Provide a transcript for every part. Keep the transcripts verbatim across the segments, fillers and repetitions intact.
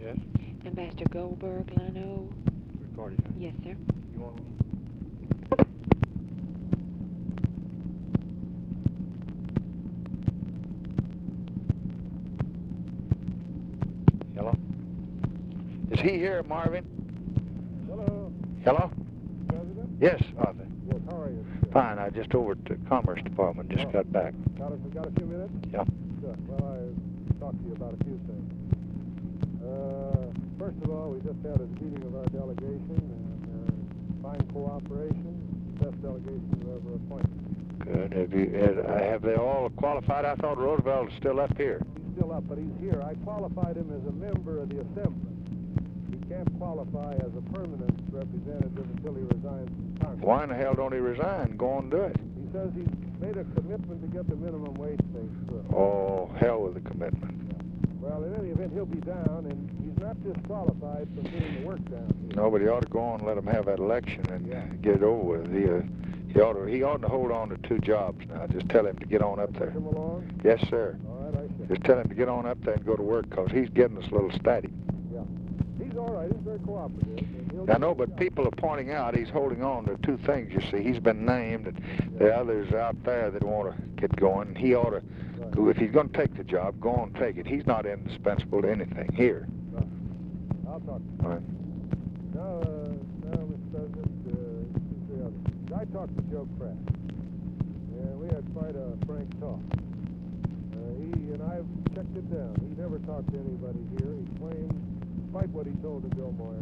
Yes. Ambassador Goldberg, Lano. Recording. Yes, sir. You want Hello? Is he here, Marvin? Hello, Hello? President. Yes, Arthur. Yes, how are you? Fine. I just over at the Commerce Department. Just Oh. got back. Got a, got a few minutes? Yeah. Good. Well, I talked to you about a few things. Uh, first of all, we just had a meeting of our delegation, and uh, fine cooperation. Best delegation we've ever appointed. Good. Have you? Have, have they all qualified? I thought Roosevelt was still up here. He's still up, but he's here. I qualified him as a member of the Assembly. He can't qualify as a permanent representative until he resigns from Congress. Why in the hell don't he resign? Go and do it. He says he's made a commitment to get the minimum wage thing through. Oh, hell with the commitment. Well, in any event, he'll be down, and he's not disqualified from getting the work down here. Nobody ought to go on and let him have that election and Yeah. get it over with. He, uh, he ought to. He ought to hold on to two jobs now. Just tell him to get on up Push there. him along? Yes, sir. All right, I shall. Just tell him to get on up there and go to work, because he's getting us a little static. Yeah. He's all right. He's very cooperative. And he'll I do know, his but job. people are pointing out he's holding on to two things, you see. He's been named, and the others out there that want to get going. He ought to, Right. go, if he's going to take the job, go on and take it. He's not indispensable to anything here. Right. I'll talk to you. All right. Now, uh, now, Mister President, uh, who's the other? I talked to Joe Pratt, and we had quite a frank talk. Uh, he and I've checked it down. He never talked to anybody here. He claimed, despite what he told to Bill Moyer,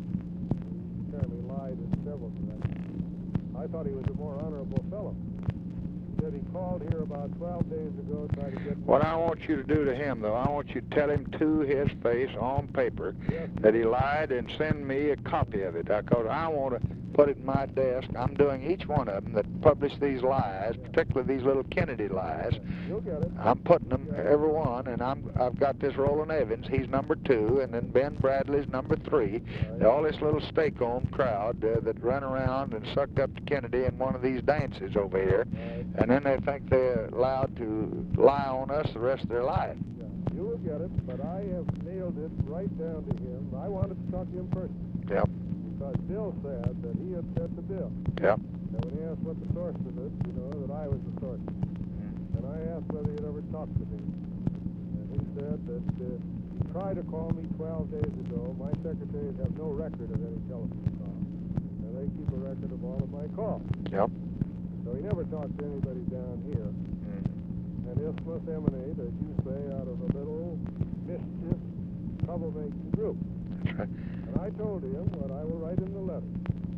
he apparently lied in several directions. I thought he was a more honorable fellow. He said he called here about twelve days ago, tried to get... What I want you to do to him, though, I want you to tell him to his face on paper Yes. that he lied, and send me a copy of it, because I want to put it in my desk. I'm doing each one of them that publish these lies, particularly these little Kennedy lies. You'll get it. I'm putting them, every one, and I'm, I've got this Roland Evans, he's number two, and then Ben Bradley's number three. Right. All this little stake-home crowd uh, that run around and sucked up to Kennedy in one of these dances over here, Right. and then they think they're allowed to lie on us the rest of their life. Yeah, you will get it, but I have nailed it right down to him. I wanted to talk to him personally. Yep, Because Bill said that he had said to Bill, yep. and when he asked what the source of it, you know, that I was the source. And I asked whether he had ever talked to me. And he said that uh, he tried to call me twelve days ago. My secretaries have no record of any telephone call. And they keep a record of all of my calls. Yep. So he never talked to anybody down here. And this must emanate, as you say, out of a little mischief, troublemaking group. That's right. And I told him what I will write in the letter,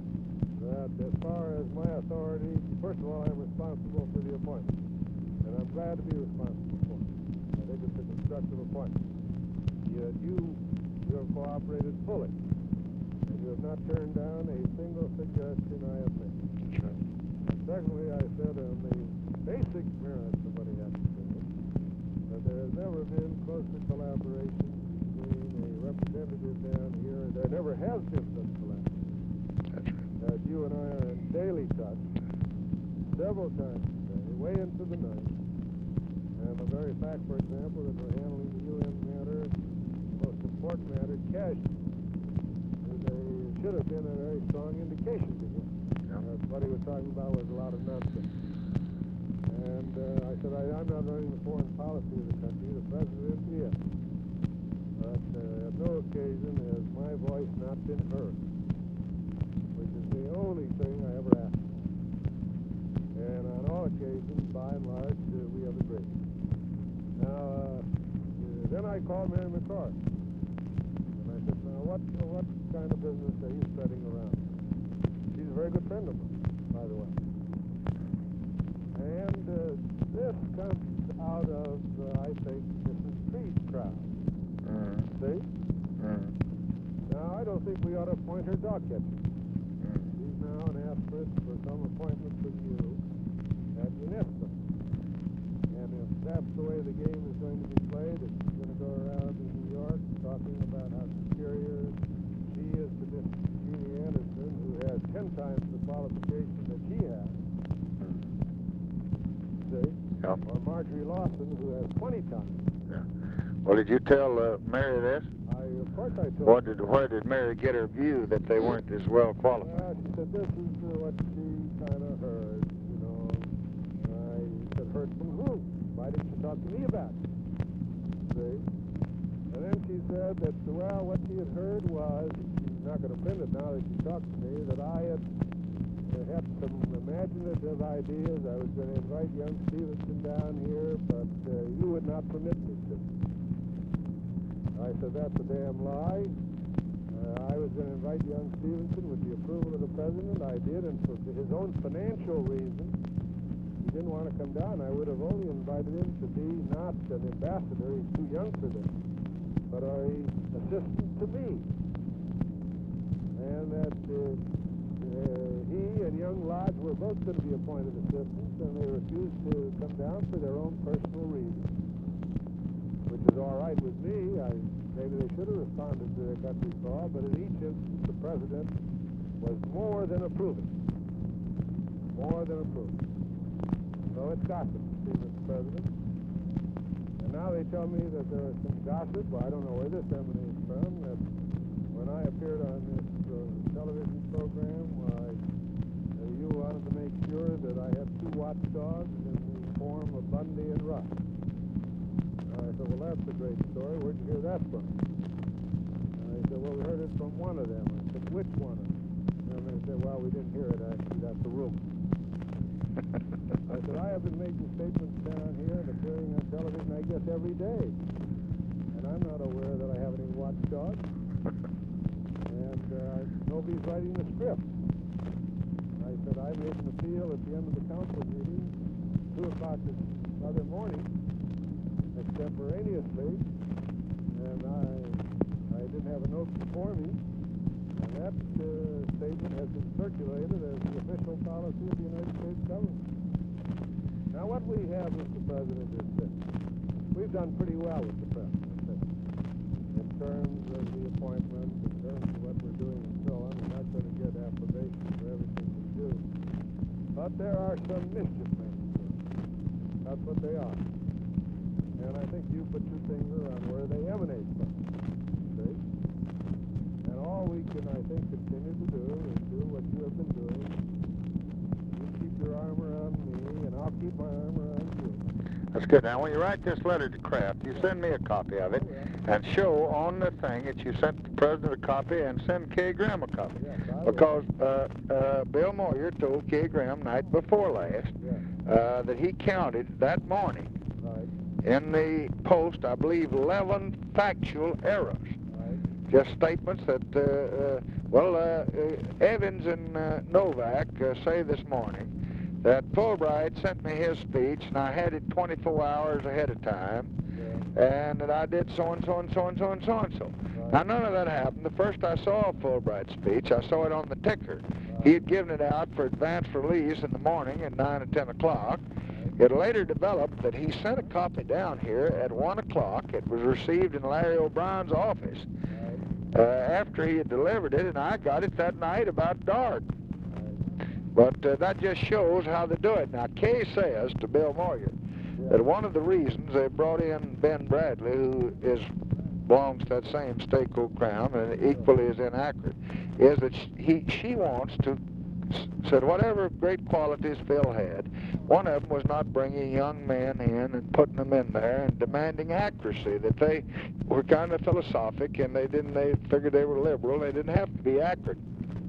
that as far as my authority, first of all, I'm responsible for the appointment. And I'm glad to be responsible for it. I think it's a constructive appointment. Yet you, you have cooperated fully. And you have not turned down a single suggestion I have made. That's right. And secondly, I said on the basic merits of what he has to say, that there has never been closer collaboration between a representative down here, and there never has been such collaboration. That's right. That you and I are in daily touch, several times a day, way into the night. And the very fact, for example, that we're handling the U N matter, the most important matter, casually, is a, should have been a very strong indication to him. Yeah. Uh, what he was talking about was a lot of nonsense. And uh, I said, I, I'm not running the foreign policy of the country. The president is. But uh, at no occasion has my voice not been heard, which is the only thing I ever asked for. And on all occasions, by and large, uh, we have agreed. Now, uh, uh, then I called Mary McCord. And I said, now, what, what kind of business are you spreading around? She's a very good friend of mine, by the way. And uh, this comes out of, uh, I think, Missus Creed's crowd. Mm. See? Mm. Now, I don't think we ought to appoint her dog catcher. Mm. She's now an aspirant for some appointment with you at UNESCO. And if that's the way the game is going to be played, if she's going to go around in New York talking about how superior she is to Miss Jeannie Anderson, who has ten times the qualification that she has, see? Yeah. Or Marjorie Lawson, who has twenty times. Yeah. Well, did you tell uh, Mary this? I course I told What her. did, where did Mary get her view that they weren't as well qualified? Well, she said this is uh, what she kind of heard, you know. I said, heard from who? Why didn't you talk to me about it? See? And then she said that, well, what she had heard was, she's not going to print it now that she talked to me, that I had uh, had some imaginative ideas. I was going to invite young Stevenson down here, but uh, you would not permit me to. I said, that's a damn lie. Uh, I was going to invite young Stevenson with the approval of the president. I did, and for his own financial reasons, he didn't want to come down. I would have only invited him to be not an ambassador, he's too young for this, but a assistant to me. And that uh, uh, he and young Lodge were both going to be appointed assistants, and they refused to come down for their own personal reasons, which is all right with me. I, maybe they should have responded to their country's call, but in each instance, the president was more than approving. More than approving. So it's gossip, see, Mister President. And now they tell me that there is some gossip. Well, I don't know where this emanates from, that when I appeared on this uh, television program, why, uh, you wanted to make sure that I had two watchdogs in the form of Bundy and Rush. I said, well, that's a great story. Where'd you hear that from? And they said, well, we heard it from one of them. I said, which one of them? And they said, well, we didn't hear it, actually. That's a rumor. I said, I have been making statements down here and appearing on television, I guess, every day. And I'm not aware that I have any watchdogs. And uh, nobody's writing the script. I said, I made an appeal at the end of the council meeting, two o'clock this other morning, extemporaneously, and I I didn't have a note before me, and that uh, statement has been circulated as the official policy of the United States government. Now, what we have, Mister President, is this. We've done pretty well with the president, in terms of the appointments, in terms of what we're doing and so on. We're not going to get approbation for everything we do. But there are some mischief makers. That's what they are. And I think you put your finger on where they emanate from. See? And all we can, I think, continue to do is do what you have been doing. You keep your arm around me, and I'll keep my arm around you. That's good. Now, when you write this letter to Kraft, you send me a copy of it, and show on the thing that you sent the president a copy, and send Kay Graham a copy. Yes, I because uh, uh, Bill Moyer told Kay Graham night before last Yes. uh, that he counted that morning Right, in the Post, I believe, eleven factual errors. right. Just statements that, uh, uh, well, uh, uh, Evans and uh, Novak uh, say this morning that Fulbright sent me his speech, and I had it twenty-four hours ahead of time, Yeah. and that I did so-and-so and so-and-so and so-and-so. Right. Now, none of that happened. The first I saw Fulbright's speech, I saw it on the ticker. He had given it out for advance release in the morning at nine or ten o'clock. It later developed that he sent a copy down here at one o'clock. It was received in Larry O'Brien's office Right. uh, after he had delivered it, and I got it that night about dark. Right. But uh, that just shows how they do it. Now, Kay says to Bill Moyer Yeah. that one of the reasons they brought in Ben Bradley, who is belongs to that same Stakehold Crown and equally as inaccurate, is that sh- he she wants to said whatever great qualities Phil had, one of them was not bringing young men in and putting them in there and demanding accuracy. That they were kind of philosophic and they didn't. They figured they were liberal. They didn't have to be accurate.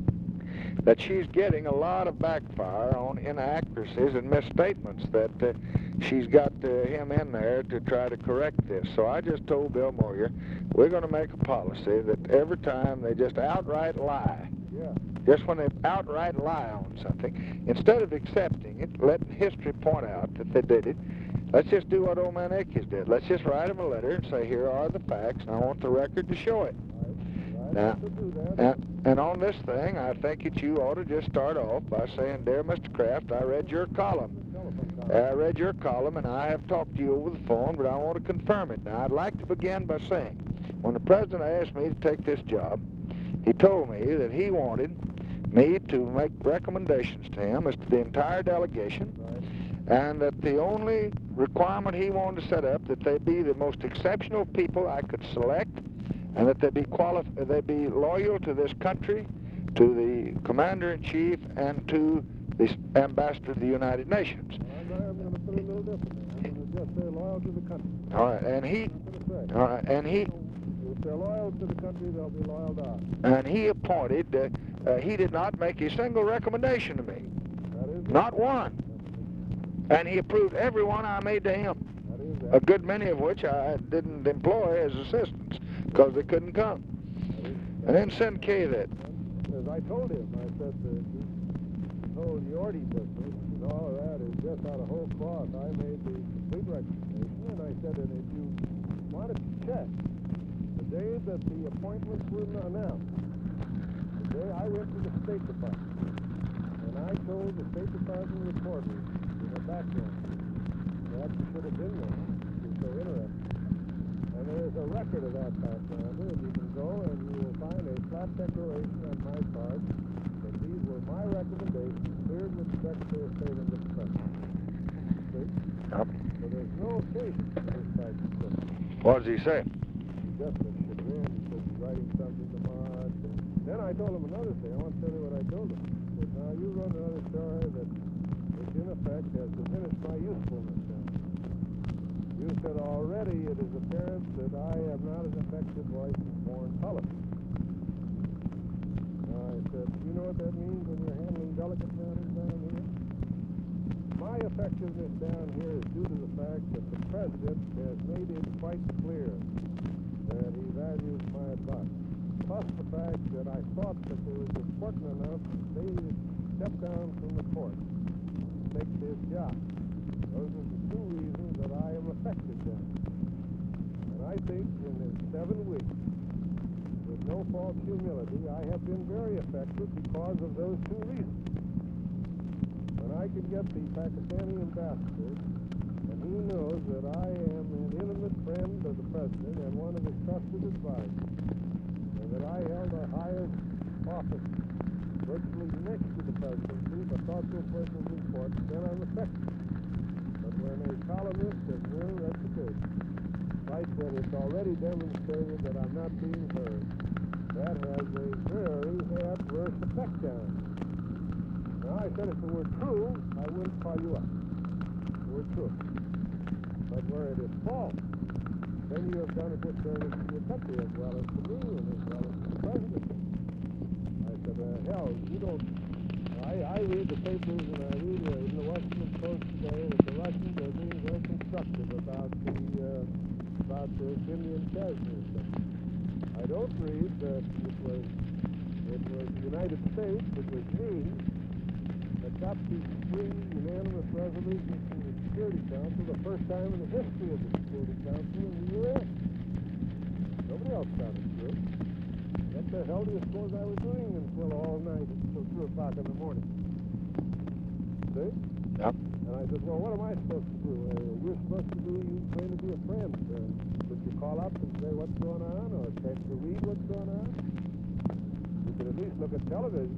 That she's getting a lot of backfire on inaccuracies and misstatements. That uh, she's got uh, him in there to try to correct this. So I just told Bill Moyer, we're going to make a policy that every time they just outright lie. Yeah. Just when they outright lie on something, instead of accepting it, letting history point out that they did it, let's just do what old man Akins did. Let's just write them a letter and say, here are the facts, and I want the record to show it. Right. Now, To do that. and, and on this thing, I think that you ought to just start off by saying, dear Mister Kraft, I read your column. Telephone I read your column, and I have talked to you over the phone, but I want to confirm it. Now, I'd like to begin by saying, when the president asked me to take this job, he told me that he wanted me to make recommendations to him as to the entire delegation, Right. and that the only requirement he wanted to set up, that they be the most exceptional people I could select, and that they be quali- they be loyal to this country, to the commander-in-chief, and to the ambassador to the United Nations. Well, I'm, I'm going to put it a little differently. I'm going to just say loyal to the country. All right, and he, I'm going to say. all right, and he, If they're loyal to the country, they'll be loyal to us. and he appointed. Uh, uh, he did not make a single recommendation to me, That is not one, and he approved every one I made to him. That is A that. good many of which I didn't employ as assistants because they couldn't come. That is, And then send Kay that. as I told him, I said that you told Yorty business and all of that is just out of whole cloth. I made the complete recommendation, and I said that if you wanted to check, the day that the appointments were announced, the day I went to the State Department, and I told the State Department reporters in the background that you should have been there. You're so interested. And there is a record of that background, and you can go and you will find a flat declaration on my part that these were my recommendations, cleared with the Secretary of State and the President. See? Yep. So there's no occasion for this type of stuff. What does he say? He just said, shit, man, he said, he's writing something tomorrow. Then I told him another thing. I want to tell you what I told him. I said, now you wrote another story that, which in effect has diminished my usefulness down here. You said already it is apparent that I am not an effective voice in foreign policy. Now I said, you know what that means when you're handling delicate matters down here? My effectiveness down here is due to the fact that the President has made it quite clear that he values my advice. Plus the fact that I thought that it was important enough that they step down from the court and take this job. Those are the two reasons that I am effective down here. And I think in the seven weeks, with no false humility, I have been very effective because of those two reasons. When I can get the Pakistani ambassador, and he knows that I am an intimate friend of the President and one of his trusted advisors, and that I held the highest office virtually next to the presidency, but thought this person was important, then I'm effective. But when a columnist has no reputation, writes that it's already demonstrated that I'm not being heard, that has a very adverse effect down here. Now, I said if it were true, I wouldn't call you up. If it were true. But where it is false, then you have done a good service to your country as well as to me and as well as to the President. I said, uh, hell, you don't... I, I read the papers and I read uh, in the Washington Post today that the Russians are being very constructive about the, uh, about the Indian Kashmir thing. I don't read that it was, it was the United States, it was me, that got these three unanimous resolutions from the Security Council, the first time in the history of the Security Council in the U S Nobody else got it through. What the hell do you suppose I was doing until all night, until two o'clock in the morning? See? Yep. And I said, well, what am I supposed to do? Uh, you're supposed to do, you claim to be a friend. Uh, could you call up and say what's going on, or text to read what's going on? You could at least look at television.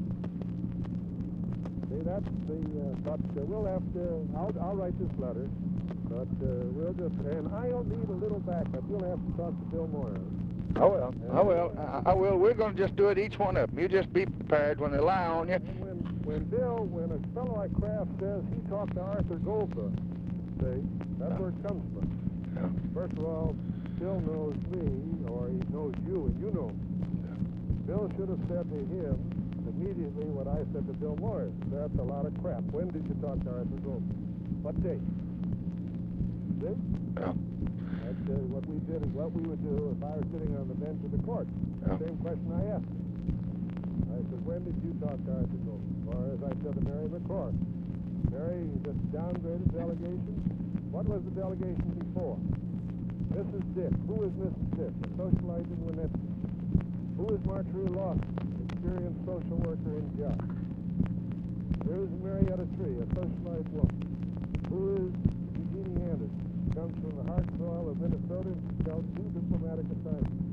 See, that's the, uh, but uh, we'll have to, I'll, I'll write this letter, but uh, we'll just, and I'll need a little backup. You'll have to talk to Bill Moyer. I will. I will. I, I will. We're going to just do it each one of them. You just be prepared when they lie on you. And when, when Bill, when a fellow like Kraft says he talked to Arthur Goldberg, see, that's where it comes from. Yeah. First of all, Bill knows me, or he knows you, and you know me. Bill should have said to him immediately what I said to Bill Moyer. That's a lot of crap. When did you talk to Arthur Goldberg? What date? See? Yeah. That's uh, what we did is what we would do if I were sitting on the bench of the court. Yeah. Same question I asked him. I said, when did you talk to Arthur Goldberg? Or as I said to Mary McCord, Mary, you just downgraded delegation. What was the delegation before? Missus Dick. Who is Missus Dick? A socialite in Winnipeg. Who is Marjorie Lawson? Experienced social worker in Jock. There is Marietta Tree, a socialite woman. Who is Eugenie Anderson? Comes from the hard soil of Minnesota and she's held two diplomatic assignments.